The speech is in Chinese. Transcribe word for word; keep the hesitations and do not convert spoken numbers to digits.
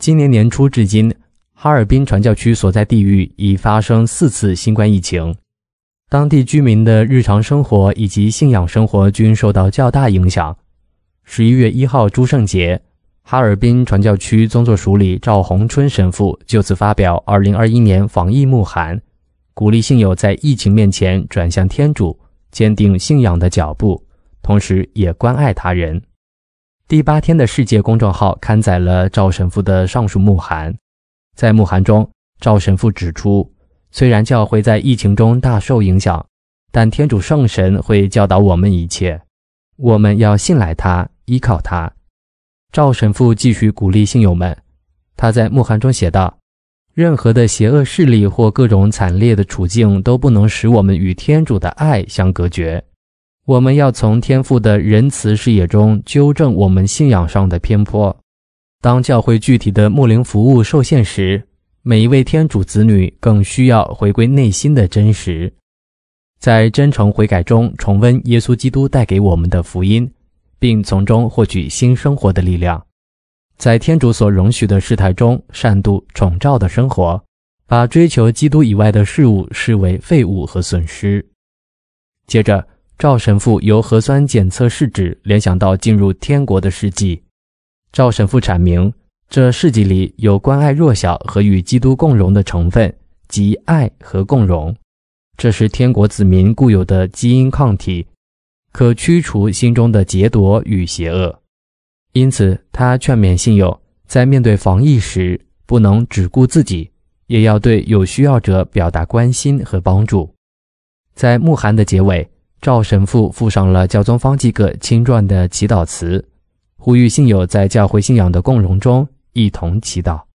今年年初至今，哈尔滨传教区所在地域已发生四次新冠疫情，当地居民的日常生活以及信仰生活均受到较大影响。十一月一号诸圣节，哈尔滨传教区宗座署理赵洪春神父就此发表二零二一年防疫牧函，鼓励信友在疫情面前转向天主，坚定信仰的脚步，同时也关爱他人。第八天的世界公众号刊载了赵神父的上述牧函。在牧函中，赵神父指出，虽然教会在疫情中大受影响，但天主圣神会教导我们一切，我们要信赖他，依靠他。赵神父继续鼓励信友们，他在牧函中写道，任何的邪恶势力或各种惨烈的处境都不能使我们与天主的爱相隔绝。我们要从天父的仁慈视野中纠正我们信仰上的偏颇。当教会具体的牧灵服务受限时，每一位天主子女更需要回归内心的真实，在真诚悔改中重温耶稣基督带给我们的福音，并从中获取新生活的力量。在天主所容许的事态中善度宠召的生活，把追求基督以外的事物视为废物和损失。接着，赵神父由核酸检测试纸联想到进入天国的事迹。赵神父阐明，这事迹里有关爱弱小和与基督共荣的成分，即爱和共荣。这是天国子民固有的基因抗体，可驱除心中的劫夺与邪恶。因此，他劝勉信友在面对防疫时，不能只顾自己，也要对有需要者表达关心和帮助。在牧函的结尾，赵神父附上了教宗方济各亲撰的祈祷词，呼吁信友在教会信仰的共荣中一同祈祷。